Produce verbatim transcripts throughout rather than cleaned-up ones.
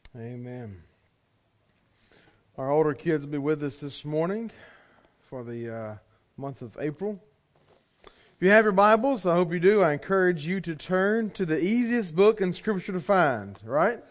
Amen. Our older kids will be with us this morning for the uh, month of April. If you have your Bibles, I hope you do, I encourage you to turn to the easiest book in Scripture to find, right?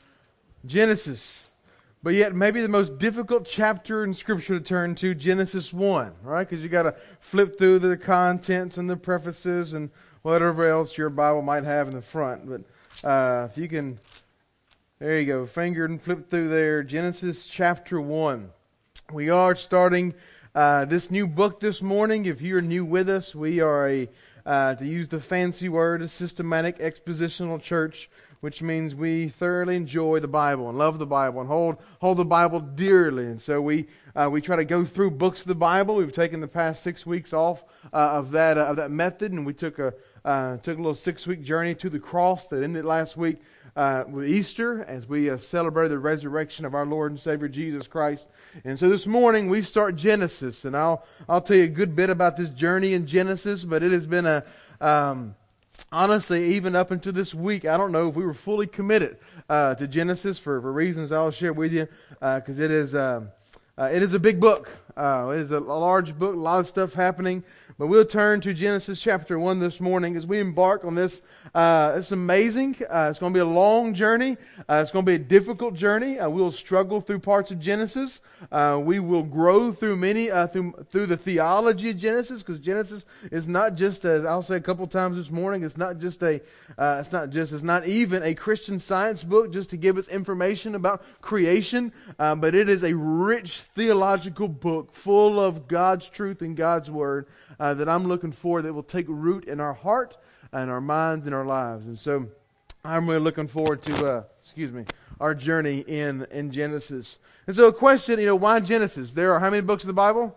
Genesis. But yet maybe the most difficult chapter in Scripture to turn to, Genesis one, right? Because you got to flip through the contents and the prefaces and whatever else your Bible might have in the front. But uh, if you can... There you go. Finger and flip through there. Genesis chapter one. We are starting uh, this new book this morning. If you're new with us, we are a, uh, to use the fancy word, a systematic expositional church, which means we thoroughly enjoy the Bible and love the Bible and hold hold the Bible dearly. And so we uh, we try to go through books of the Bible. We've taken the past six weeks off uh, of that uh, of that method, and we took a uh, took a little six week journey to the cross that ended last week. Uh, with Easter, as we uh, celebrate the resurrection of our Lord and Savior Jesus Christ. And so this morning we start Genesis, and I'll I'll tell you a good bit about this journey in Genesis, but it has been a um, honestly, even up until this week, I don't know if we were fully committed uh, to Genesis for, for reasons I'll share with you, because uh, it is uh, uh, it is a big book. Uh, it is a, a large book, a lot of stuff happening. But we'll turn to Genesis chapter one this morning as we embark on this. Uh, it's amazing. Uh, it's going to be a long journey. Uh, it's going to be a difficult journey. Uh, we'll struggle through parts of Genesis. Uh, we will grow through many uh, through through the theology of Genesis, because Genesis is not just, as I'll say a couple times this morning, it's not just a uh, it's not just it's not even a Christian science book just to give us information about creation, uh, but it is a rich theological book full of God's truth and God's word. Uh, that I'm looking for that will take root in our heart and our minds and our lives. And so I'm really looking forward to, uh, excuse me, our journey in, in Genesis. And so a question, you know, why Genesis? There are how many books of the Bible?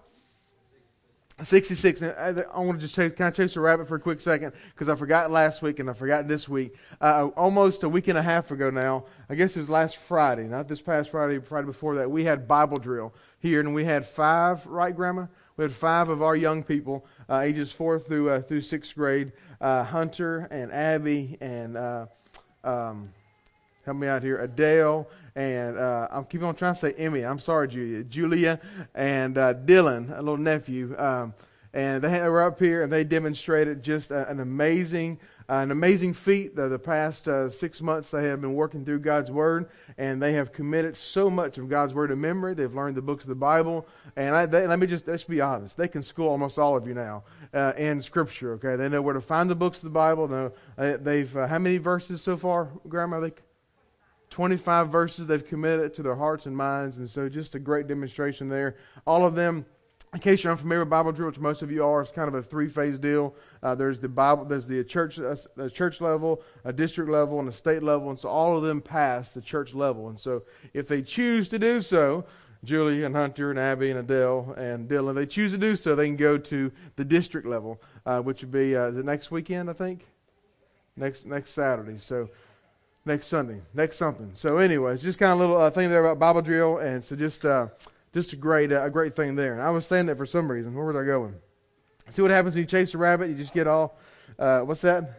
sixty-six. I, I want to just chase, kind of chase a rabbit for a quick second, because I forgot last week and I forgot this week. Uh, almost a week and a half ago now, I guess it was last Friday, not this past Friday, Friday before that, we had Bible drill here, and we had five, right, Grandma? We had five of our young people, uh, ages four through uh, through sixth grade, uh, Hunter and Abby and uh, um, help me out here, Adele, and uh, I'm keeping on trying to say Emmy. I'm sorry, Julia, Julia, and uh, Dylan, a little nephew, um, and they were up here and they demonstrated just uh, an amazing. Uh, an amazing feat. The, the past uh, six months they have been working through God's Word, and they have committed so much of God's Word to memory. They've learned the books of the Bible, and I, they, let me just let's be honest. They can school almost all of you now uh, in Scripture. Okay, they know where to find the books of the Bible. They know, uh, they've uh, how many verses so far, Grandma? They twenty-five verses they've committed to their hearts and minds, and so just a great demonstration there. All of them. In case you're unfamiliar with Bible drill, which most of you are, it's kind of a three-phase deal. Uh, there's the Bible, there's the church, uh, the church level, a district level, and a state level, and so all of them pass the church level. And so, if they choose to do so, Julie and Hunter and Abby and Adele and Dylan, they choose to do so, they can go to the district level, uh, which would be uh, the next weekend, I think, next next Saturday. So. Next Sunday, next something. So, anyways, just kind of a little uh, thing there about Bible drill, and so just. Uh, Just a great, uh, a great thing there. And I was saying that for some reason. Where was I going? See what happens when you chase a rabbit? You just get all, uh, what's that?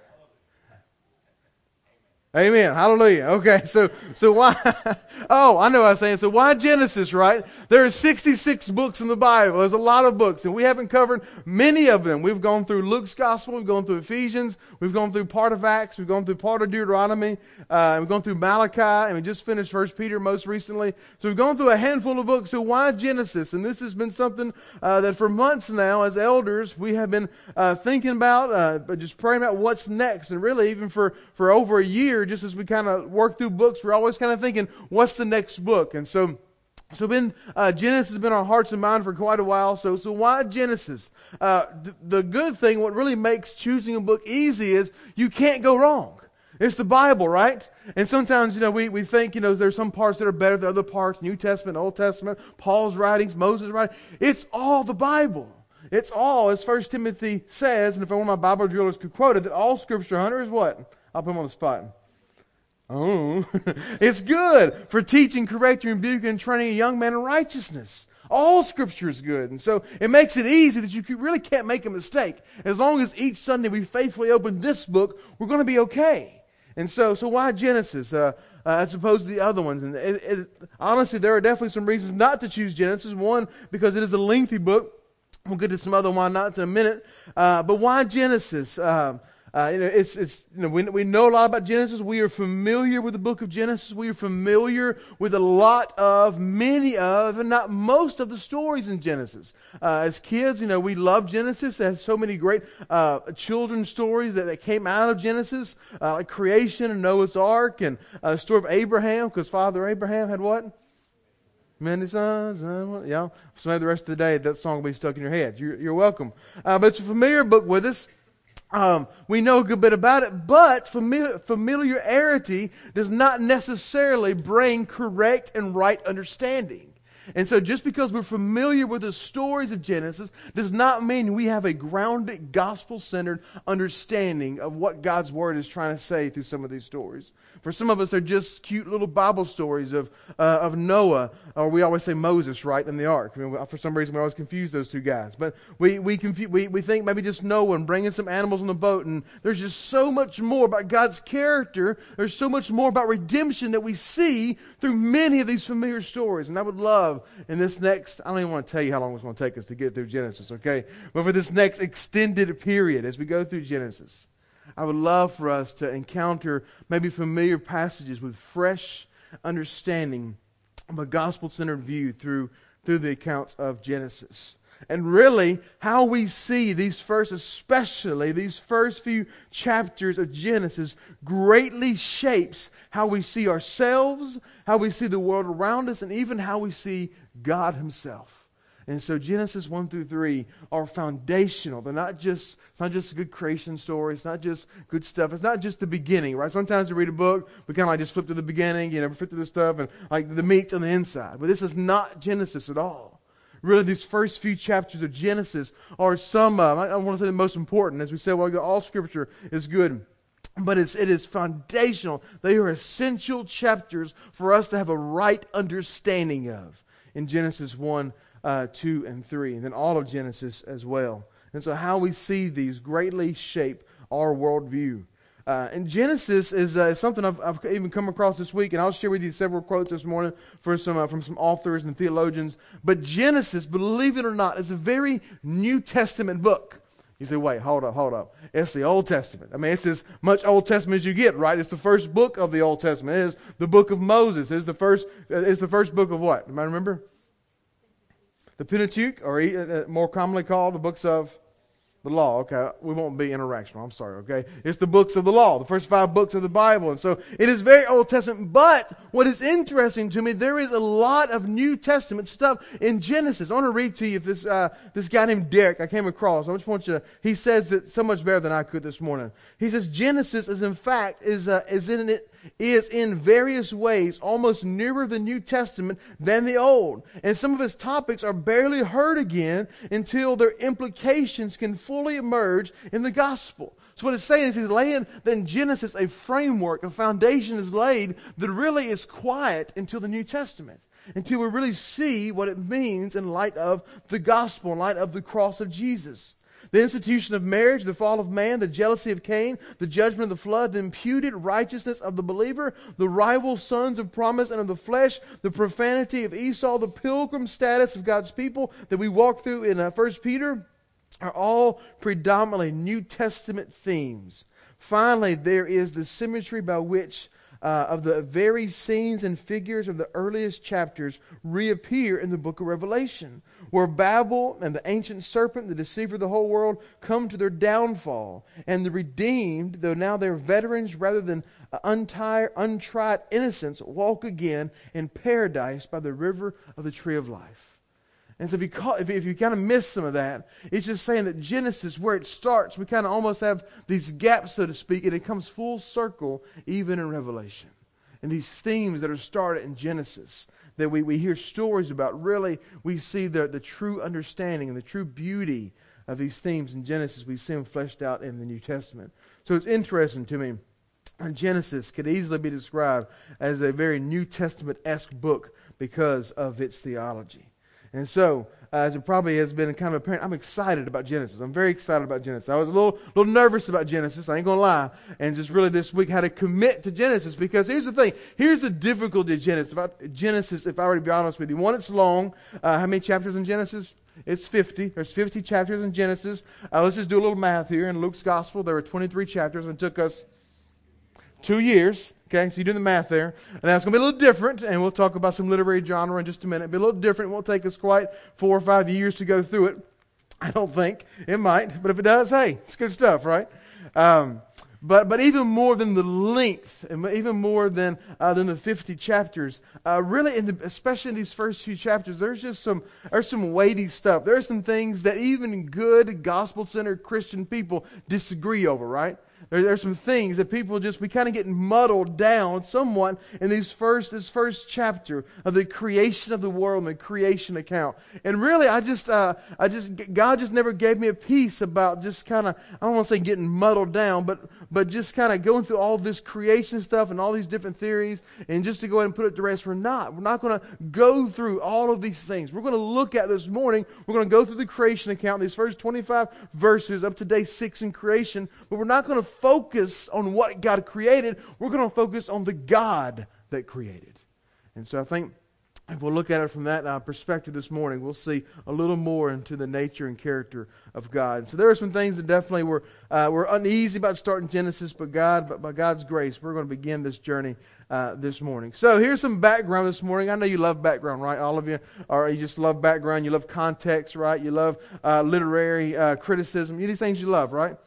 Amen. Hallelujah. Okay, so so why? Oh, I know what I was saying. So why Genesis, right? There are sixty-six books in the Bible. There's a lot of books, and we haven't covered many of them. We've gone through Luke's Gospel. We've gone through Ephesians. We've gone through part of Acts. We've gone through part of Deuteronomy. Uh, we've gone through Malachi, and we just finished First Peter most recently. So we've gone through a handful of books. So why Genesis? And this has been something uh, that for months now, as elders, we have been uh, thinking about, uh, but just praying about what's next. And really, even for, for over a year, just as we kind of work through books, we're always kind of thinking, what's the next book? And so, so been uh, Genesis has been our hearts and mind for quite a while. So, so why Genesis? Uh, th- the good thing, what really makes choosing a book easy is you can't go wrong. It's the Bible, right? And sometimes, you know, we, we think, you know, there's some parts that are better than other parts, New Testament, Old Testament, Paul's writings, Moses' writings. It's all the Bible. It's all, as First Timothy says, and if one of my Bible drillers could quote it, that all Scripture, Hunter, is what? I'll put him on the spot. Oh, it's good for teaching, correcting, rebuking, and training a young man in righteousness. All Scripture is good. And so it makes it easy that you really can't make a mistake. As long as each Sunday we faithfully open this book, we're going to be okay. And so, so why Genesis? Uh, uh, as opposed to the other ones. And it, it, honestly, there are definitely some reasons not to choose Genesis. One, because it is a lengthy book. We'll get to some other why not in a minute. Uh, but why Genesis? Uh, uh, you know, it's it's you know we we know a lot about Genesis. We are familiar with the book of Genesis. We are familiar with a lot of, many of, and not most of the stories in Genesis. Uh, as kids, you know, we love Genesis. It has so many great uh, children's stories that, that came out of Genesis, uh, like creation and Noah's Ark, and uh, the story of Abraham, because Father Abraham had what? Many sons, uh, yeah. So maybe the rest of the day that song will be stuck in your head. You're, you're welcome. Uh, but it's a familiar book with us. Um, we know a good bit about it, but famili- familiarity does not necessarily bring correct and right understanding. And so just because we're familiar with the stories of Genesis does not mean we have a grounded, gospel-centered understanding of what God's Word is trying to say through some of these stories. For some of us, they're just cute little Bible stories of uh, of Noah, or we always say Moses, right, in the ark. I mean, for some reason, we always confuse those two guys. But we we, confu- we we think maybe just Noah and bringing some animals on the boat, and there's just so much more about God's character. There's so much more about redemption that we see through many of these familiar stories. And I would love in this next, I don't even want to tell you how long it's going to take us to get through Genesis, okay? But for this next extended period as we go through Genesis, I would love for us to encounter maybe familiar passages with fresh understanding of a gospel-centered view through, through the accounts of Genesis. And really, how we see these first, especially these first few chapters of Genesis, greatly shapes how we see ourselves, how we see the world around us, and even how we see God Himself. And so Genesis one through three are foundational. They're not just, it's not just a good creation story. It's not just good stuff. It's not just the beginning, right? Sometimes we read a book, we kind of like just flip to the beginning, you know, flip to the stuff and like the meat on the inside. But this is not Genesis at all. Really, these first few chapters of Genesis are some, uh, I want to say the most important. As we said, well, all Scripture is good. But it's, it is foundational. They are essential chapters for us to have a right understanding of in Genesis one, uh, two, and three, and then all of Genesis as well. And so how we see these greatly shape our worldview. Uh, and Genesis is uh, something I've, I've even come across this week, and I'll share with you several quotes this morning for some, uh, from some authors and theologians. But Genesis, believe it or not, is a very New Testament book. You say, wait, hold up, hold up. It's the Old Testament. I mean, it's as much Old Testament as you get, right? It's the first book of the Old Testament. It is the book of Moses. It's the first, it's the first book of what? Anybody remember? The Pentateuch, or uh, more commonly called the books of the law. Okay, we won't be interactional. I'm sorry, okay? It's the books of the law, the first five books of the Bible. And so it is very Old Testament. But what is interesting to me, there is a lot of New Testament stuff in Genesis. I want to read to you this uh, this guy named Derek I came across. I just want you to, he says it so much better than I could this morning. He says, Genesis is in fact, is, uh, is in it, is in various ways almost nearer the New Testament than the Old. And some of his topics are barely heard again until their implications can fully emerge in the gospel. So what it's saying is he's laying in Genesis a framework, a foundation is laid that really is quiet until the New Testament, until we really see what it means in light of the gospel, in light of the cross of Jesus. The institution of marriage, the fall of man, the jealousy of Cain, the judgment of the flood, the imputed righteousness of the believer, the rival sons of promise and of the flesh, the profanity of Esau, the pilgrim status of God's people that we walk through in uh, First Peter are all predominantly New Testament themes. Finally, there is the symmetry by which Uh, of the very scenes and figures of the earliest chapters reappear in the book of Revelation, where Babel and the ancient serpent, the deceiver of the whole world, come to their downfall, and the redeemed, though now they're veterans rather than uh, untired, untried innocents, walk again in paradise by the river of the tree of life. And so if you, call, if, you, if you kind of miss some of that, it's just saying that Genesis, where it starts, we kind of almost have these gaps, so to speak, and it comes full circle even in Revelation. And these themes that are started in Genesis, that we, we hear stories about, really we see the, the true understanding and the true beauty of these themes in Genesis. We see them fleshed out in the New Testament. So it's interesting to me. Genesis could easily be described as a very New Testament-esque book because of its theology. And so, uh, as it probably has been kind of apparent, I'm excited about Genesis. I'm very excited about Genesis. I was a little, little nervous about Genesis, I ain't going to lie, and just really this week had to commit to Genesis, because here's the thing. Here's the difficulty of Genesis. About Genesis, if I were to be honest with you. One, it's long. Uh, how many chapters in Genesis? It's fifty. There's fifty chapters in Genesis. Uh, let's just do a little math here. In Luke's Gospel, there were twenty-three chapters, and it took us two years. Okay, so you do the math there. And now it's going to be a little different, and we'll talk about some literary genre in just a minute. It'll be a little different. It won't take us quite four or five years to go through it. I don't think. It might. But if it does, hey, it's good stuff, right? Um, But but even more than the length, and even more than uh, than the fifty chapters, uh, really, in the, especially in these first few chapters, there's just some there's some weighty stuff. There's some things that even good gospel-centered Christian people disagree over, right? There, there's some things that people just, we kind of get muddled down somewhat in these first this first chapter of the creation of the world and the creation account. And really, I just, uh, I just, God just never gave me a peace about just kind of, I don't want to say getting muddled down, but but just kind of going through all this creation stuff and all these different theories, and just to go ahead and put it to rest, we're not. We're not going to go through all of these things. We're going to look at this morning, we're going to go through the creation account, these first twenty-five verses up to day six in creation, but we're not going to focus on what God created. We're going to focus on the God that created. And so I think if we'll look at it from that uh, perspective this morning, we'll see a little more into the nature and character of God. So there are some things that definitely were uh, were uneasy about starting Genesis, but God, but by God's grace, we're going to begin this journey uh, this morning. So here's some background this morning. I know you love background, right? All of you, or you just love background. You love context, right? You love uh, literary uh, criticism. These things you love, right?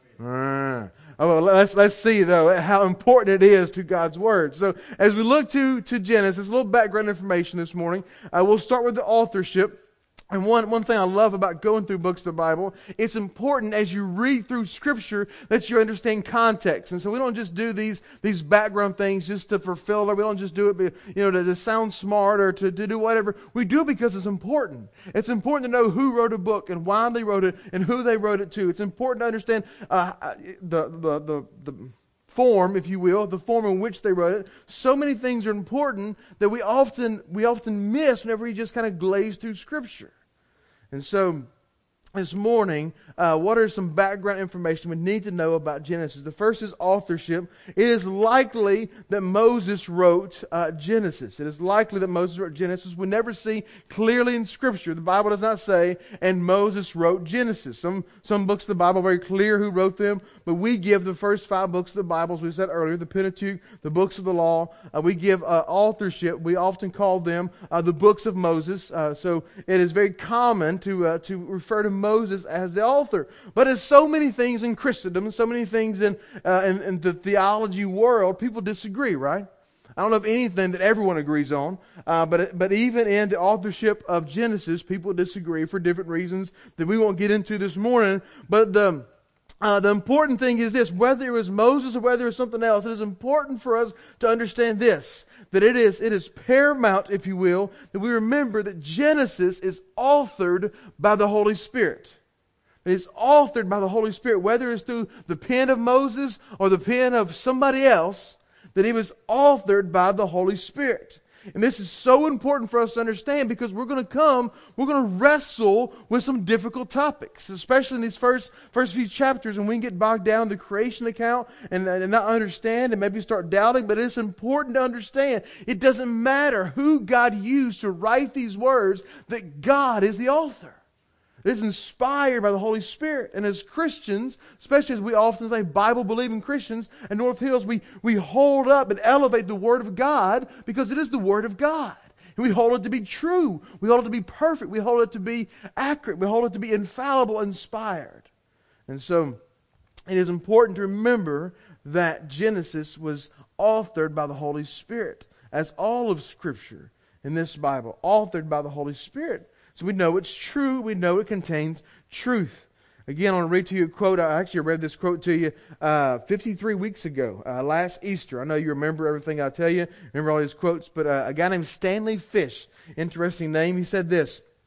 Uh, Oh, well, let's let's see though how important it is to God's Word. So as we look to to Genesis, a little background information this morning. Uh, we'll start with the authorship. And one, one thing I love about going through books of the Bible, it's important as you read through Scripture that you understand context. And so we don't just do these these background things just to fulfill it. We don't just do it, you know, to, to sound smart or to, to do whatever. We do it because it's important. It's important to know who wrote a book and why they wrote it and who they wrote it to. It's important to understand uh, the the the the form, if you will, the form in which they wrote it. So many things are important that we often we often miss whenever we just kind of glaze through Scripture. And so, this morning, uh, what are some background information we need to know about Genesis? The first is authorship. It is likely that Moses wrote uh, Genesis. It is likely that Moses wrote Genesis. We never see clearly in Scripture. The Bible does not say, and Moses wrote Genesis. Some some books of the Bible are very clear who wrote them, but we give the first five books of the Bible, as we said earlier, the Pentateuch, the books of the law. Uh, we give uh, authorship. We often call them uh, the books of Moses. Uh, so it is very common to uh, to refer to Moses as the author. But as so many things in Christendom, and so many things in, uh, in, in the theology world, people disagree, right? I don't know of anything that everyone agrees on, uh, but but even in the authorship of Genesis, people disagree for different reasons that we won't get into this morning. But the Uh, the important thing is this: whether it was Moses or whether it was something else, it is important for us to understand this, that it is it is paramount, if you will, that we remember that Genesis is authored by the Holy Spirit. It is authored by the Holy Spirit, whether it's through the pen of Moses or the pen of somebody else, that it was authored by the Holy Spirit. And this is so important for us to understand, because we're going to come, we're going to wrestle with some difficult topics, especially in these first first few chapters, and we can get bogged down in the creation account and, and not understand and maybe start doubting. But it's important to understand it doesn't matter who God used to write these words, that God is the author. It is inspired by the Holy Spirit. And as Christians, especially as we often say Bible-believing Christians at North Hills, we, we hold up and elevate the Word of God because it is the Word of God. And we hold it to be true. We hold it to be perfect. We hold it to be accurate. We hold it to be infallible, inspired. And so it is important to remember that Genesis was authored by the Holy Spirit, as all of Scripture in this Bible, authored by the Holy Spirit. So we know it's true. We know it contains truth. Again, I want to read to you a quote. I actually read this quote to you uh, fifty-three weeks ago, uh, last Easter. I know you remember everything I tell you, remember all these quotes, but uh, a guy named Stanley Fish, interesting name, he said this: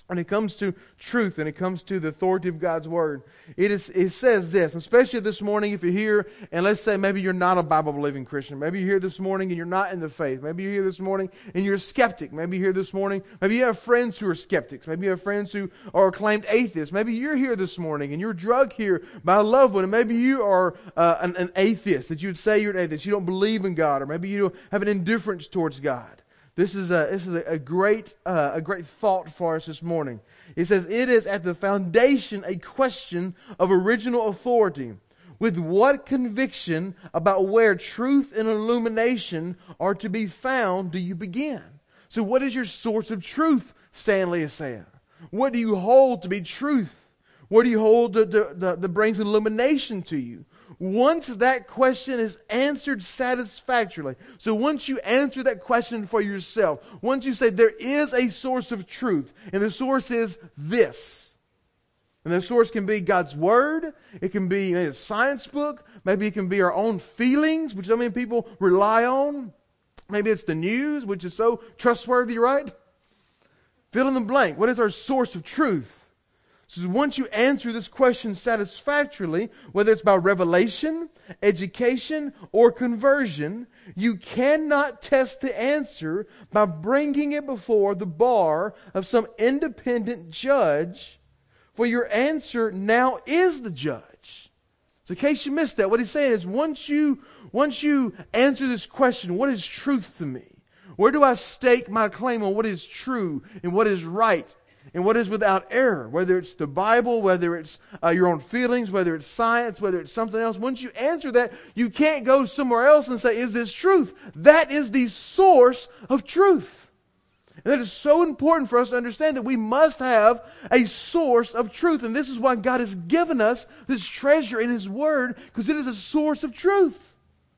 When it comes to truth and it comes to the authority of God's Word, it is it says this, especially this morning if you're here, and let's say maybe you're not a Bible-believing Christian. Maybe you're here this morning and you're not in the faith. Maybe you're here this morning and you're a skeptic. Maybe you're here this morning, maybe you have friends who are skeptics. Maybe you have friends who are acclaimed atheists. Maybe you're here this morning and you're drugged here by a loved one, and maybe you are uh, an, an atheist, that you would say you're an atheist. You don't believe in God, or maybe you have an indifference towards God. This is a this is a, a great uh, a great thought for us this morning. It says it is at the foundation a question of original authority. With what conviction about where truth and illumination are to be found do you begin? So, what is your source of truth? Stanley is saying. What do you hold to be truth? What do you hold to, to, to, that brings illumination to you? Once that question is answered satisfactorily, so once you answer that question for yourself, once you say there is a source of truth, and the source is this, and the source can be God's Word, it can be a science book, maybe it can be our own feelings, which so many people rely on, maybe it's the news, which is so trustworthy, right? Fill in the blank. What is our source of truth? So once you answer this question satisfactorily, whether it's by revelation, education, or conversion, you cannot test the answer by bringing it before the bar of some independent judge, for your answer now is the judge. So in case you missed that, what he's saying is once you, once you answer this question, what is truth to me? Where do I stake my claim on what is true and what is right? And what is without error, whether it's the Bible, whether it's uh, your own feelings, whether it's science, whether it's something else. Once you answer that, you can't go somewhere else and say, is this truth? That is the source of truth. And that is so important for us to understand that we must have a source of truth. And this is why God has given us this treasure in His Word, because it is a source of truth.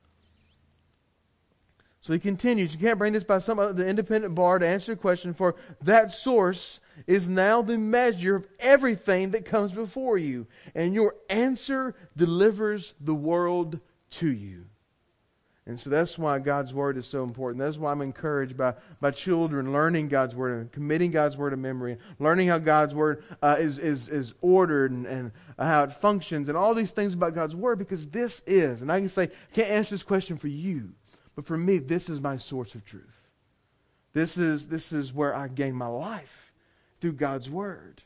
So he continues, you can't bring this by some other independent bar to answer the question, for that source is now the measure of everything that comes before you, and your answer delivers the world to you. And so that's why God's Word is so important. That's why I'm encouraged by, by children learning God's Word and committing God's Word to memory, learning how God's Word uh, is, is, is ordered and, and how it functions and all these things about God's Word, because this is, and I can say, I can't answer this question for you, but for me, this is my source of truth. This is, this is where I gain my life, through God's Word.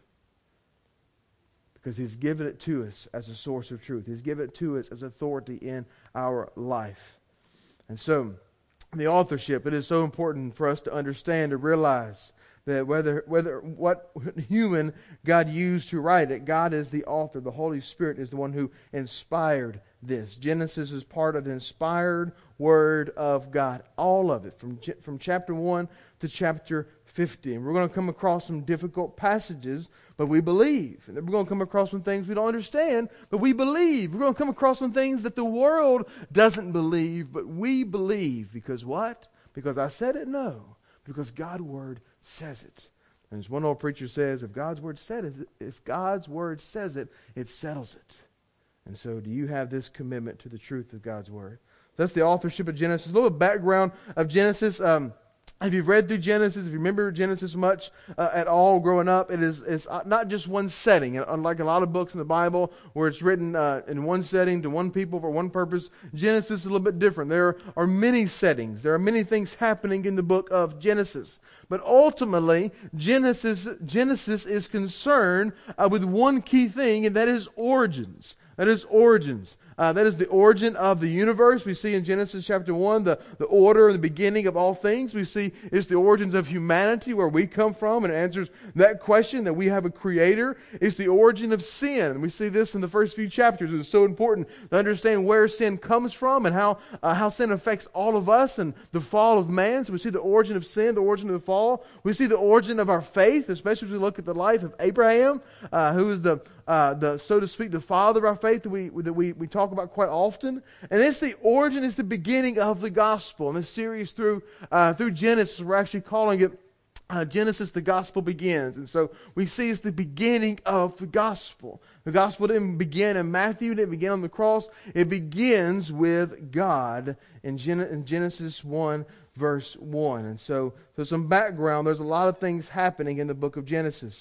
Because He's given it to us as a source of truth. He's given it to us as authority in our life. And so, the authorship, it is so important for us to understand, to realize that whether whether what human God used to write it, God is the author. The Holy Spirit is the one who inspired this. Genesis is part of the inspired Word of God. All of it, from, from chapter one to chapter fifty. And we're going to come across some difficult passages, but we believe. And we're going to come across some things we don't understand, but we believe. We're going to come across some things that the world doesn't believe, but we believe. Because what? Because I said it? No. Because God's Word says it. And as one old preacher says, if God's Word said it, if God's Word says it, it settles it. And so do you have this commitment to the truth of God's Word? That's the authorship of Genesis. A little background of Genesis. Um, if you've read through Genesis, if you remember Genesis much uh, at all growing up, it is it's not just one setting. Unlike a lot of books in the Bible where it's written uh, in one setting to one people for one purpose, Genesis is a little bit different. There are many settings. There are many things happening in the book of Genesis. But ultimately, Genesis, Genesis is concerned uh, with one key thing, and that is origins. That is origins. Uh, that is the origin of the universe. We see in Genesis chapter one the, the order and the beginning of all things. We see it's the origins of humanity, where we come from, and it answers that question that we have a creator. It's the origin of sin. And we see this in the first few chapters. It's so important to understand where sin comes from and how, uh, how sin affects all of us and the fall of man. So we see the origin of sin, the origin of the fall. We see the origin of our faith, especially as we look at the life of Abraham, uh, who is the Uh, the so to speak, the father of our faith that we that we, we talk about quite often. And it's the origin, it's the beginning of the gospel. In this series through uh, through Genesis, we're actually calling it uh, Genesis, the Gospel Begins. And so we see it's the beginning of the gospel. The gospel didn't begin in Matthew, it didn't begin on the cross. It begins with God in, Gen- in Genesis one, verse one. And so, so some background, there's a lot of things happening in the book of Genesis.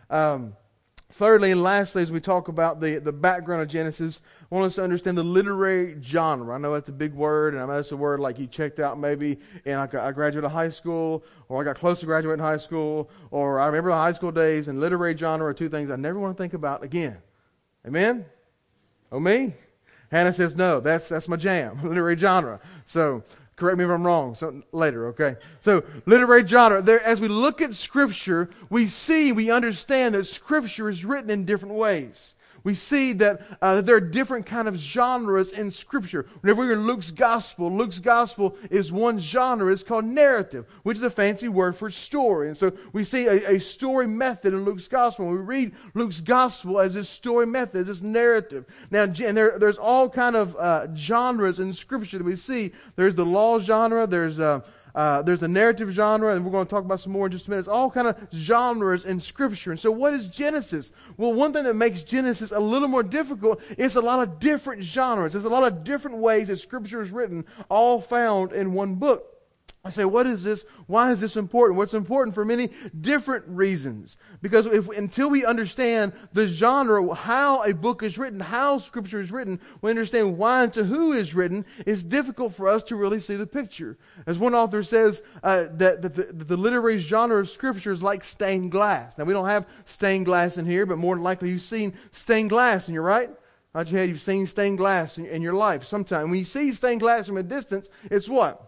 Um, thirdly and lastly, as we talk about the, the background of Genesis, I want us to understand the literary genre. I know that's a big word, and I know it's a word like you checked out maybe, and I, I graduated high school, or I got close to graduating high school, or I remember the high school days, and literary genre are two things I never want to think about again. Amen? Oh, me? Hannah says no. That's that's my jam, literary genre. So correct me if I'm wrong. So later, okay? So literary genre. There, as we look at Scripture, we see, we understand that Scripture is written in different ways. We see that, uh, that there are different kind of genres in Scripture. Whenever we're in Luke's Gospel, Luke's Gospel is one genre. It's called narrative, which is a fancy word for story. And so we see a, a story method in Luke's Gospel. We read Luke's Gospel as this story method, as this narrative. Now, and there, there's all kind of uh, genres in Scripture that we see. There's the law genre. There's uh, Uh, there's a narrative genre, and we're going to talk about some more in just a minute. It's all kind of genres in Scripture. And so what is Genesis? Well, one thing that makes Genesis a little more difficult is a lot of different genres. There's a lot of different ways that Scripture is written, all found in one book. I say, what is this? Why is this important? Well, it's important for many different reasons. Because if until we understand the genre, how a book is written, how Scripture is written, we understand why and to who is written, it's difficult for us to really see the picture. As one author says, uh, that, that, the, that the literary genre of Scripture is like stained glass. Now, we don't have stained glass in here, but more than likely you've seen stained glass, and you're right. Nod your head, you've seen stained glass in, in your life sometime. When you see stained glass from a distance, it's what?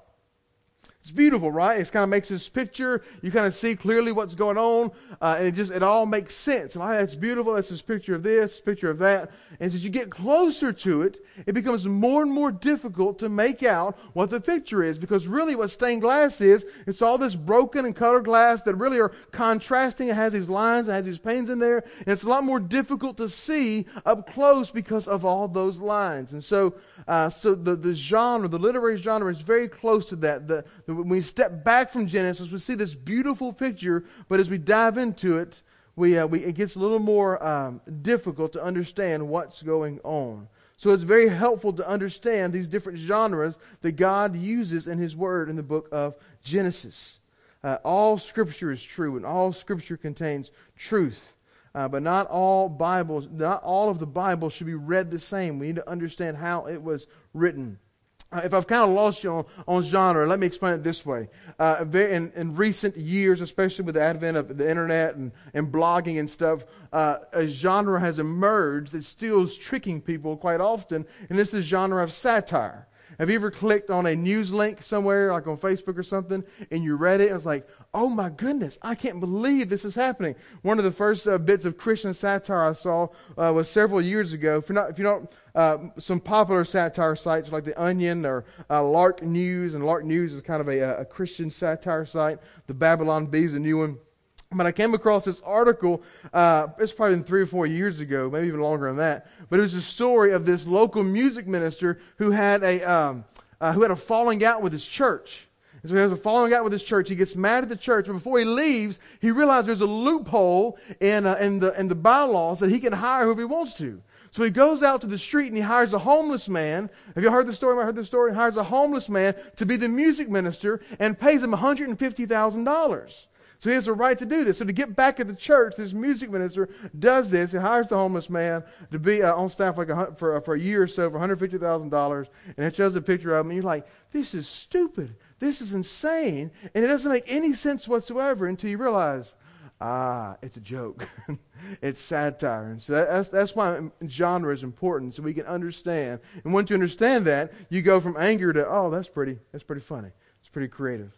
It's beautiful, right? It kind of makes this picture. You kind of see clearly what's going on, uh, and it just it all makes sense. Oh, that's beautiful. That's this picture of this, picture of that. And as you get closer to it, it becomes more and more difficult to make out what the picture is, because really what stained glass is, it's all this broken and colored glass that really are contrasting. It has these lines, it has these panes in there, and it's a lot more difficult to see up close because of all those lines. And so, uh, so the the genre, the literary genre, is very close to that. The, the When we step back from Genesis, we see this beautiful picture, but as we dive into it, we, uh, we it gets a little more um, difficult to understand what's going on. So it's very helpful to understand these different genres that God uses in His Word in the book of Genesis. Uh, all Scripture is true, and all Scripture contains truth. Uh, but not all Bibles, not all of the Bible should be read the same. We need to understand how it was written. Uh, if I've kind of lost you on, on genre, let me explain it this way. Uh, in, in recent years, especially with the advent of the internet and, and blogging and stuff, uh, a genre has emerged that still is tricking people quite often, and this is the genre of satire. Have you ever clicked on a news link somewhere, like on Facebook or something, and you read it, and it's like, oh my goodness, I can't believe this is happening. One of the first uh, bits of Christian satire I saw uh, was several years ago. If you're not, if you don't, uh, some popular satire sites like The Onion or uh, Lark News, and Lark News is kind of a, a Christian satire site. The Babylon Bee is a new one. But I came across this article, uh, it's probably been three or four years ago, maybe even longer than that. But it was a story of this local music minister who had a um, uh, who had a falling out with his church. And so he has a falling out with his church. He gets mad at the church, and before he leaves, he realizes there's a loophole in uh, in the in the bylaws that he can hire whoever he wants to. So he goes out to the street and he hires a homeless man. Have you heard the story? Have you heard the story? He hires a homeless man to be the music minister and pays him one hundred fifty thousand dollars. So he has a right to do this. So to get back at the church, this music minister does this. He hires the homeless man to be uh, on staff like a, for, uh, for a year or so for one hundred fifty thousand dollars. And it shows a picture of him. And you're like, this is stupid. This is insane. And it doesn't make any sense whatsoever until you realize, ah, it's a joke. It's satire. And so that, that's, that's why genre is important, so we can understand. And once you understand that, you go from anger to, oh, that's pretty, that's pretty funny. It's pretty creative.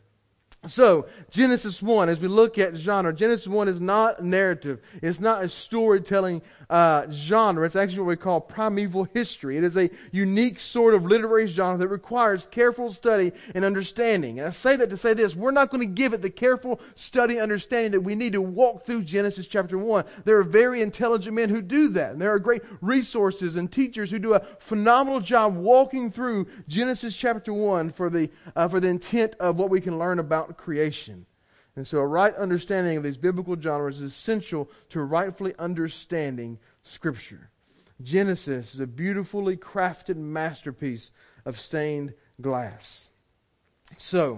So, Genesis one, as we look at genre, Genesis one is not narrative. It's not a storytelling uh, genre. It's actually what we call primeval history. It is a unique sort of literary genre that requires careful study and understanding. And I say that to say this, we're not going to give it the careful study and understanding that we need to walk through Genesis chapter one. There are very intelligent men who do that. And there are great resources and teachers who do a phenomenal job walking through Genesis chapter one for the, uh, for the intent of what we can learn about creation. And so a right understanding of these biblical genres is essential to rightfully understanding Scripture. Genesis is a beautifully crafted masterpiece of stained glass. So,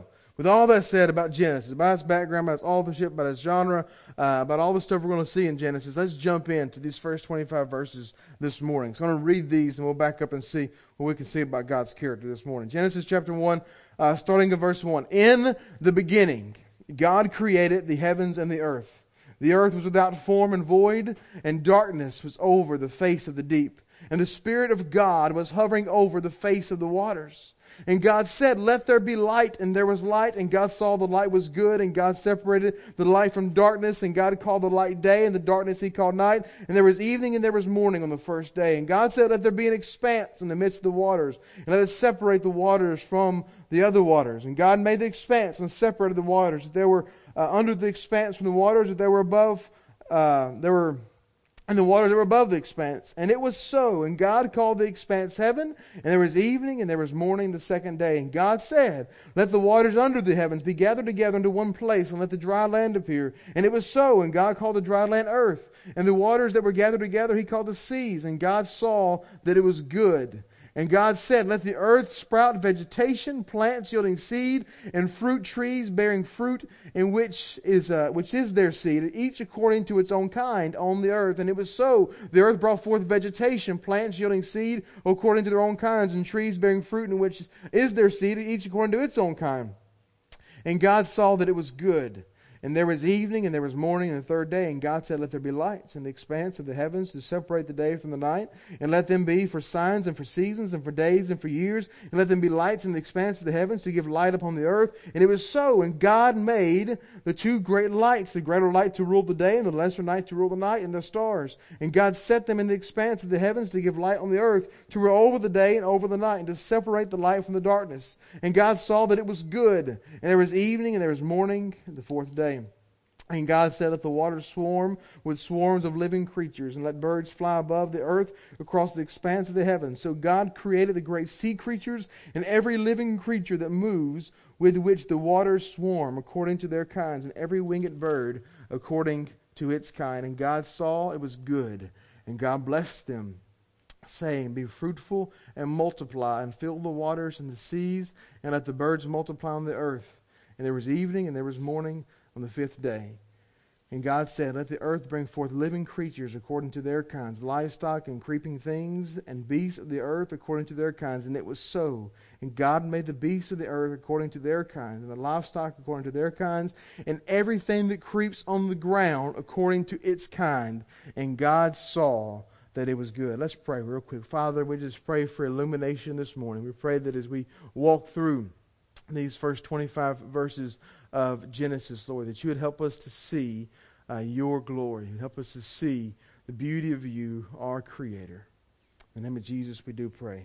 With all that said about Genesis, about its background, about its authorship, about its genre, uh, about all the stuff we're going to see in Genesis, let's jump into these first twenty-five verses this morning. So I'm going to read these and we'll back up and see what we can see about God's character this morning. Genesis chapter one, uh, starting at verse one. In the beginning, God created the heavens and the earth. The earth was without form and void, and darkness was over the face of the deep. And the Spirit of God was hovering over the face of the waters. And God said, let there be light, and there was light, and God saw the light was good, and God separated the light from darkness, and God called the light day, and the darkness He called night, and there was evening and there was morning on the first day. And God said, let there be an expanse in the midst of the waters, and let it separate the waters from the other waters. And God made the expanse and separated the waters. There were uh, under the expanse from the waters, that they were above, uh, there were and the waters that were above the expanse. And it was so. And God called the expanse heaven. And there was evening and there was morning the second day. And God said, let the waters under the heavens be gathered together into one place, and let the dry land appear. And it was so. And God called the dry land earth. And the waters that were gathered together He called the seas. And God saw that it was good. And God said, let the earth sprout vegetation, plants yielding seed, and fruit trees bearing fruit, in which is uh, which is their seed, each according to its own kind on the earth. And it was so. The earth brought forth vegetation, plants yielding seed according to their own kinds, and trees bearing fruit, in which is their seed, each according to its own kind. And God saw that it was good. And there was evening and there was morning and the third day. And God said, let there be lights in the expanse of the heavens to separate the day from the night. And let them be for signs and for seasons and for days and for years. And let them be lights in the expanse of the heavens to give light upon the earth. And it was so. And God made the two great lights, the greater light to rule the day and the lesser night to rule the night, and the stars. And God set them in the expanse of the heavens to give light on the earth, to rule over the day and over the night, and to separate the light from the darkness. And God saw that it was good. And there was evening and there was morning the fourth day. And God said, let the waters swarm with swarms of living creatures, and let birds fly above the earth across the expanse of the heavens. So God created the great sea creatures and every living creature that moves, with which the waters swarm according to their kinds, and every winged bird according to its kind. And God saw it was good, and God blessed them, saying, be fruitful and multiply, and fill the waters and the seas, and let the birds multiply on the earth. And there was evening and there was morning on the fifth day. And God said, let the earth bring forth living creatures according to their kinds, livestock and creeping things, and beasts of the earth according to their kinds. And it was so. And God made the beasts of the earth according to their kinds, and the livestock according to their kinds, and everything that creeps on the ground according to its kind. And God saw that it was good. Let's pray real quick. Father, we just pray for illumination this morning. We pray that as we walk through these first twenty-five verses of Genesis, Lord, that you would help us to see uh, your glory, and help us to see the beauty of you, our Creator. In the name of Jesus, we do pray.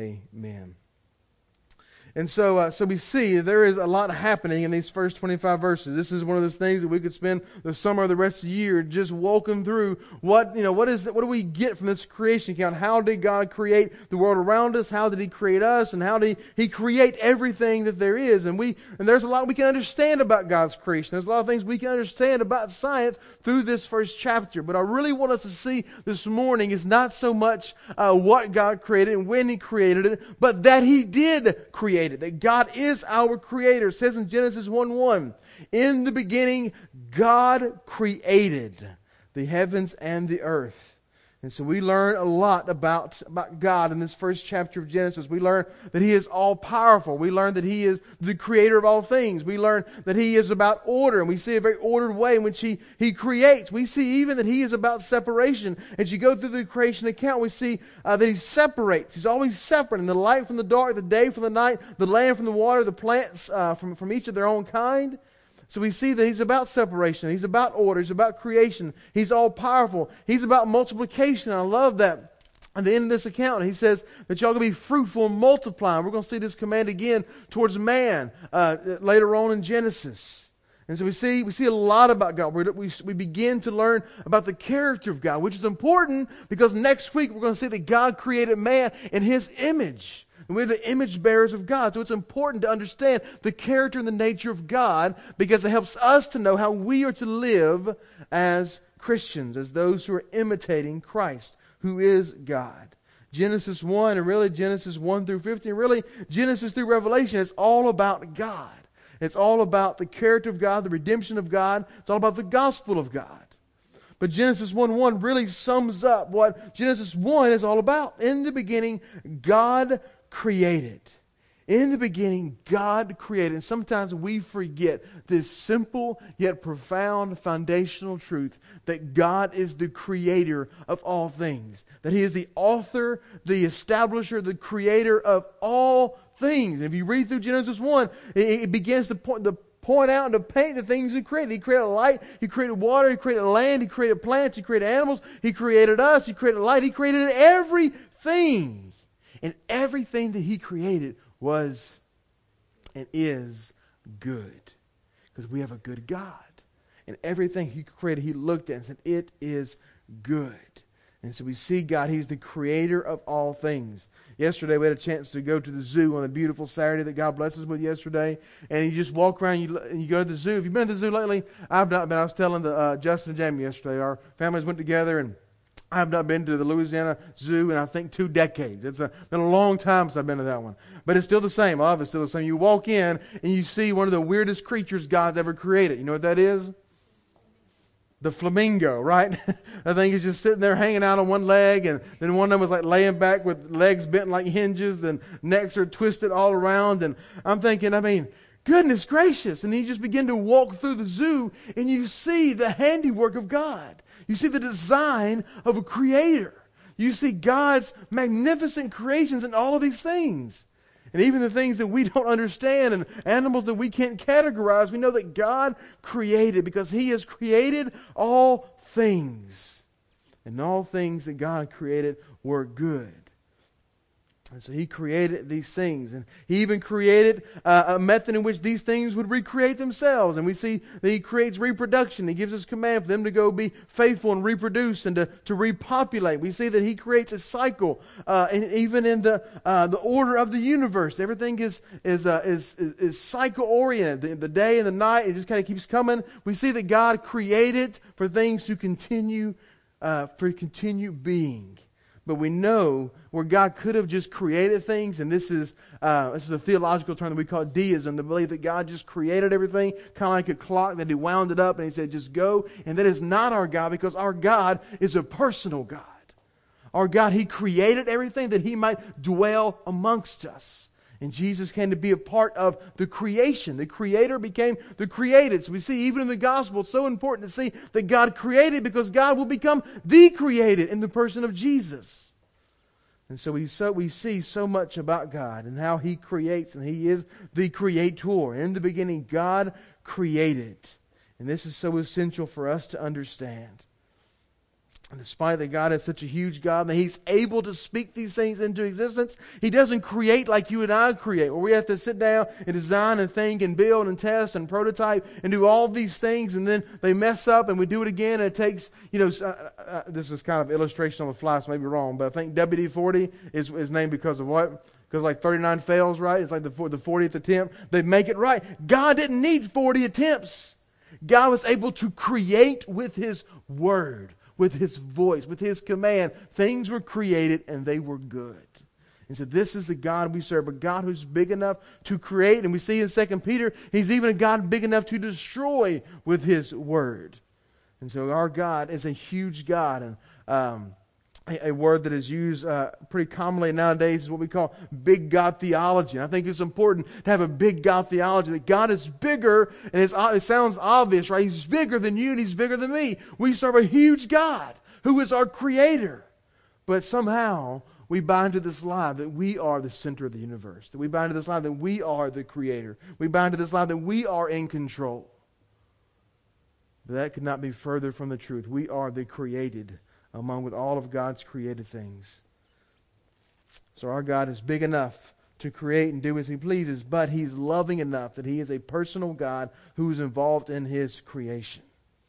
Amen. And so uh, so we see there is a lot happening in these first twenty-five verses. This is one of those things that we could spend the summer or the rest of the year just walking through. What, you know, what is what do we get from this creation account? How did God create the world around us? How did He create us? And how did He create everything that there is? And we and there's a lot we can understand about God's creation. There's a lot of things we can understand about science through this first chapter. But I really want us to see this morning is not so much uh, what God created and when He created it, but that He did create it, that God is our Creator. It says in Genesis one one, in the beginning God created the heavens and the earth. And so we learn a lot about, about God in this first chapter of Genesis. We learn that He is all-powerful. We learn that He is the Creator of all things. We learn that He is about order, and we see a very ordered way in which He, he creates. We see even that He is about separation. As you go through the creation account, we see uh, that He separates. He's always separating the light from the dark, the day from the night, the land from the water, the plants uh, from, from each of their own kind. So we see that He's about separation. He's about order. He's about creation. He's all-powerful. He's about multiplication. I love that. At the end of this account, He says that y'all going to be fruitful and multiply. And we're going to see this command again towards man uh, later on in Genesis. And so we see we see a lot about God. We, we, we begin to learn about the character of God, which is important because next week we're going to see that God created man in His image. And we're the image bearers of God. So it's important to understand the character and the nature of God because it helps us to know how we are to live as Christians, as those who are imitating Christ, who is God. Genesis one and really Genesis one through fifteen, really Genesis through Revelation is all about God. It's all about the character of God, the redemption of God. It's all about the gospel of God. But Genesis one one really sums up what Genesis one is all about. In the beginning, God created. In the beginning, God created. And sometimes we forget this simple yet profound foundational truth that God is the creator of all things. That He is the author, the establisher, the creator of all things. And if you read through Genesis one, it, it begins to point, to point out and to paint the things He created. He created light, He created water, He created land, He created plants, He created animals, He created us, He created light, He created everything. And everything that He created was and is good. Because we have a good God. And everything He created, He looked at and said, it is good. And so we see God, He's the creator of all things. Yesterday we had a chance to go to the zoo on a beautiful Saturday that God blessed us with yesterday. And you just walk around you, and you go to the zoo. If you've been to the zoo lately, I've not been. I was telling the, uh, Justin and Jamie yesterday, our families went together, and I have not been to the Louisiana Zoo in, I think, two decades. It's a, been a long time since I've been to that one. But it's still the same. All of it's still the same. You walk in and you see one of the weirdest creatures God's ever created. You know what that is? The flamingo, right? I think he's just sitting there hanging out on one leg, and then one of them was like laying back with legs bent like hinges, then necks are twisted all around. And I'm thinking, I mean, goodness gracious. And then you just begin to walk through the zoo and you see the handiwork of God. You see the design of a creator. You see God's magnificent creations in all of these things. And even the things that we don't understand and animals that we can't categorize, we know that God created because He has created all things. And all things that God created were good. And so He created these things. And He even created uh, a method in which these things would recreate themselves. And we see that He creates reproduction. He gives us command for them to go be faithful and reproduce and to, to repopulate. We see that He creates a cycle. Uh, and even in the uh, the order of the universe, everything is is uh, is, is, is cycle-oriented. The, the day and the night, it just kind of keeps coming. We see that God created for things to continue, uh, for continue being. But we know where God could have just created things, and this is uh, this is a theological term that we call deism, the belief that God just created everything, kind of like a clock that He wound it up and He said, just go. And that is not our God, because our God is a personal God. Our God, He created everything that He might dwell amongst us. And Jesus came to be a part of the creation. The Creator became the created. So we see even in the gospel, it's so important to see that God created, because God will become the created in the person of Jesus. And so we so we see so much about God and how He creates, and He is the creator. In the beginning, God created. And this is so essential for us to understand. And despite that God is such a huge God, that He's able to speak these things into existence, He doesn't create like you and I create, where we have to sit down and design and think and build and test and prototype and do all these things, and then they mess up and we do it again, and it takes, you know, uh, uh, this is kind of illustration on the fly, so maybe wrong, but I think W D forty is, is named because of what? Because like thirty-nine fails, right? It's like the, the fortieth attempt. They make it right. God didn't need forty attempts. God was able to create with His Word. With His voice, with His command. Things were created and they were good. And so this is the God we serve, a God who's big enough to create. And we see in Second Peter, He's even a God big enough to destroy with His word. And so our God is a huge God. And um, a, a word that is used uh, pretty commonly nowadays is what we call big God theology. And I think it's important to have a big God theology, that God is bigger, and it's, it sounds obvious, right? He's bigger than you and He's bigger than me. We serve a huge God who is our creator. But somehow we buy into this lie that we are the center of the universe, that we buy into this lie that we are the creator. We buy into this lie that we are in control. But that could not be further from the truth. We are the created among with all of God's created things. So our God is big enough to create and do as He pleases, but He's loving enough that He is a personal God who is involved in His creation.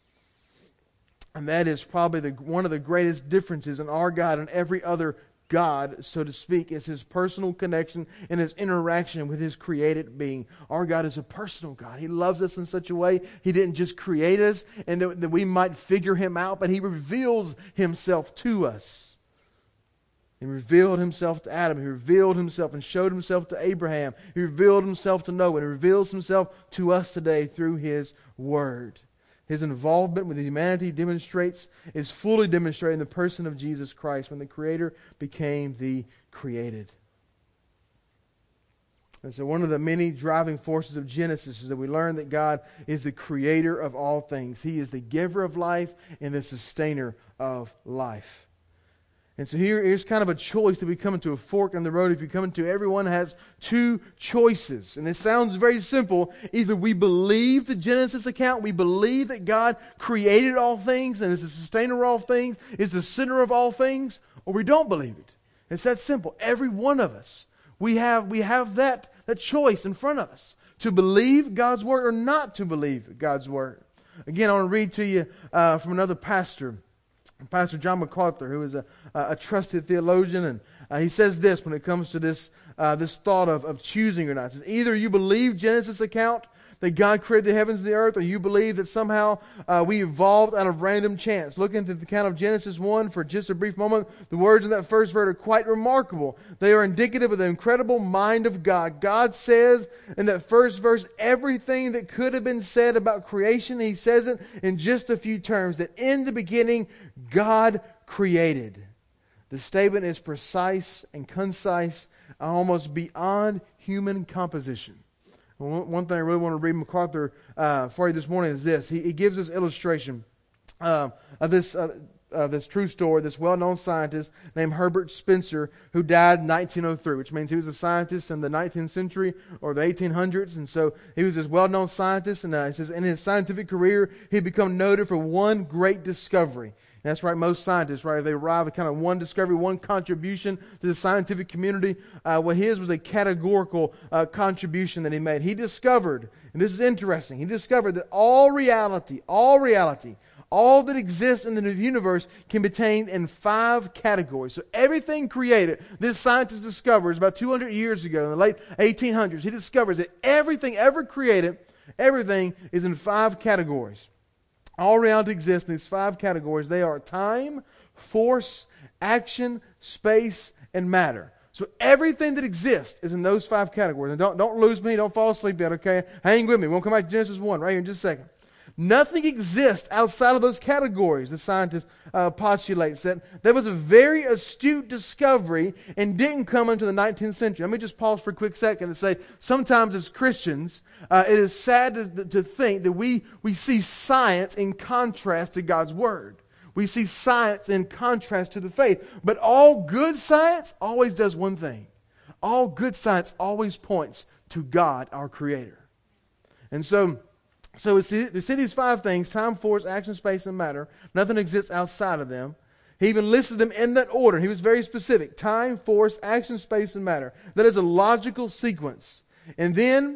And that is probably the, one of the greatest differences in our God and every other God, so to speak, is His personal connection and His interaction with His created being. Our God is a personal God. He loves us in such a way. He didn't just create us and that, that we might figure Him out, but He reveals Himself to us. and revealed himself to Adam. He revealed himself and showed himself to Abraham. He revealed himself to Noah and reveals himself to us today through his word. His involvement with humanity demonstrates, is fully demonstrated in the person of Jesus Christ when the Creator became the created. And so one of the many driving forces of Genesis is that we learn that God is the creator of all things. He is the giver of life and the sustainer of life. And so here, here's kind of a choice that we come into a fork in the road. If you come into, everyone has two choices. And it sounds very simple. Either we believe the Genesis account, we believe that God created all things and is the sustainer of all things, is the center of all things, or we don't believe it. It's that simple. Every one of us, we have, we have that, that choice in front of us. To believe God's word or not to believe God's word. Again, I want to read to you uh, from another pastor. Pastor John MacArthur, who is a, a trusted theologian, and uh, he says this when it comes to this uh, this thought of, of choosing or not. He says, either you believe Genesis account that God created the heavens and the earth, or you believe that somehow uh, we evolved out of random chance. Look into the account of Genesis one for just a brief moment. The words in that first verse are quite remarkable. They are indicative of the incredible mind of God. God says in that first verse everything that could have been said about creation. He says it in just a few terms, that in the beginning God created. The statement is precise and concise, almost beyond human composition. One thing I really want to read MacArthur uh, for you this morning is this. He, he gives us illustration uh, of this uh, uh, this true story, this well-known scientist named Herbert Spencer, who died in nineteen oh three, which means he was a scientist in the nineteenth century or the eighteen hundreds. And so he was this well-known scientist, and uh, he says in his scientific career, he became noted for one great discovery. And that's right, most scientists, right, they arrive at kind of one discovery, one contribution to the scientific community. Uh, well, his was a categorical uh, contribution that he made. He discovered, and this is interesting, he discovered that all reality, all reality, all that exists in the universe can be contained in five categories. So everything created, this scientist discovers about two hundred years ago, in the late eighteen hundreds, he discovers that everything ever created, everything is in five categories. All reality exists in these five categories. They are time, force, action, space, and matter. So everything that exists is in those five categories. And don't, don't lose me. Don't fall asleep yet, okay? Hang with me. We'll come back to Genesis one right here in just a second. Nothing exists outside of those categories, the scientist uh, postulates. That that was a very astute discovery and didn't come into the nineteenth century. Let me just pause for a quick second and say, sometimes as Christians, uh, it is sad to, to think that we, we see science in contrast to God's Word. We see science in contrast to the faith. But all good science always does one thing. All good science always points to God, our Creator. And so... So we see, we see these five things, time, force, action, space, and matter. Nothing exists outside of them. He even listed them in that order. He was very specific. Time, force, action, space, and matter. That is a logical sequence. And then,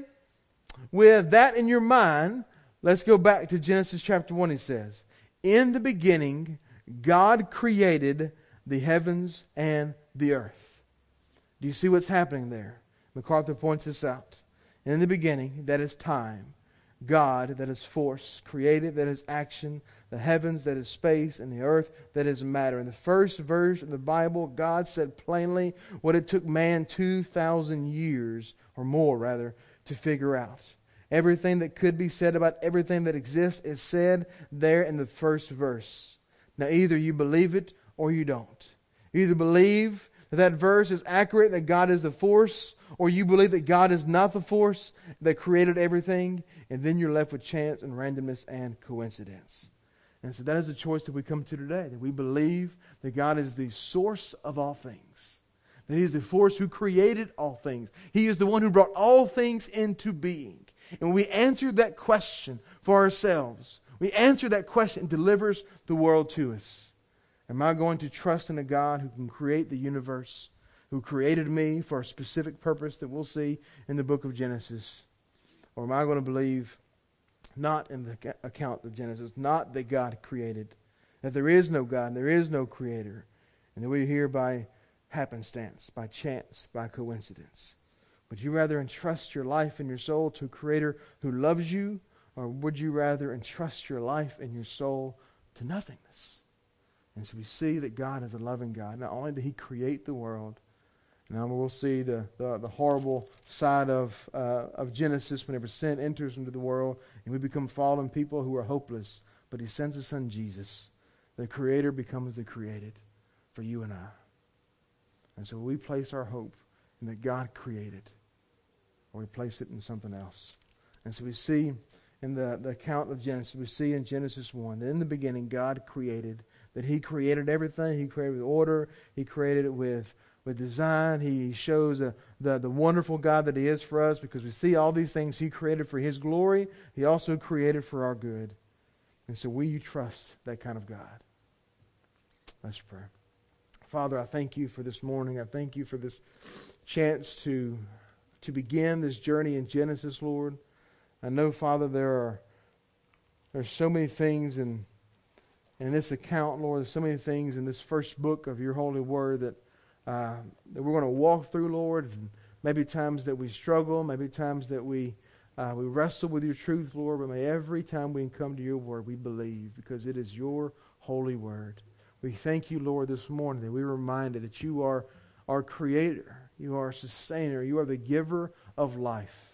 with that in your mind, let's go back to Genesis chapter one, he says. In the beginning, God created the heavens and the earth. Do you see what's happening there? MacArthur points this out. In the beginning, that is time. God, that is force, created, that is action, the heavens, that is space, and the earth, that is matter. In the first verse of the Bible, God said plainly what it took man two thousand years, or more rather, to figure out. Everything that could be said about everything that exists is said there in the first verse. Now either you believe it or you don't. You either believe that that verse is accurate, that God is the force, or you believe that God is not the force that created everything, and then you're left with chance and randomness and coincidence. And so that is the choice that we come to today, that we believe that God is the source of all things, that He is the force who created all things. He is the one who brought all things into being. And when we answer that question for ourselves, we answer that question and delivers the world to us. Am I going to trust in a God who can create the universe, who created me for a specific purpose that we'll see in the book of Genesis? Or am I going to believe not in the account of Genesis, not that God created, that there is no God and there is no Creator, and that we're here by happenstance, by chance, by coincidence? Would you rather entrust your life and your soul to a Creator who loves you, or would you rather entrust your life and your soul to nothingness? And so we see that God is a loving God. Not only did He create the world, now we'll see the, the, the horrible side of, uh, of Genesis whenever sin enters into the world and we become fallen people who are hopeless. But He sends His Son Jesus. The Creator becomes the created for you and I. And so we place our hope in that God created, or we place it in something else. And so we see in the, the account of Genesis, we see in Genesis one that in the beginning God created, that He created everything. He created with order. He created it with, with design. He shows uh, the, the wonderful God that He is for us, because we see all these things He created for His glory. He also created for our good. And so will you trust that kind of God? Let's pray. Father, I thank You for this morning. I thank You for this chance to, to begin this journey in Genesis, Lord. I know, Father, there are there's so many things in, in this account, Lord. There's so many things in this first book of Your holy word that, uh, that we're going to walk through, Lord. And maybe times that we struggle, maybe times that we uh, we wrestle with Your truth, Lord. But may every time we come to Your word, we believe, because it is Your holy word. We thank You, Lord, this morning that we're reminded that You are our Creator. You are our sustainer. You are the giver of life.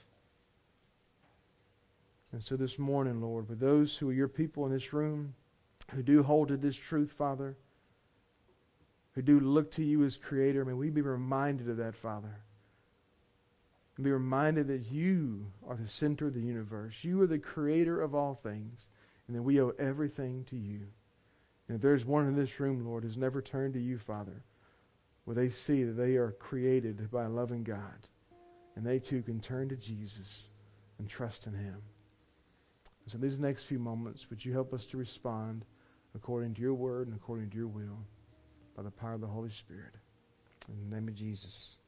And so this morning, Lord, for those who are Your people in this room, who do hold to this truth, Father, who do look to You as Creator, may we be reminded of that, Father. And be reminded that You are the center of the universe. You are the Creator of all things, and that we owe everything to You. And if there's one in this room, Lord, who's never turned to You, Father, will they see that they are created by a loving God, and they too can turn to Jesus and trust in Him. So in these next few moments, would You help us to respond according to Your word and according to Your will by the power of the Holy Spirit. In the name of Jesus.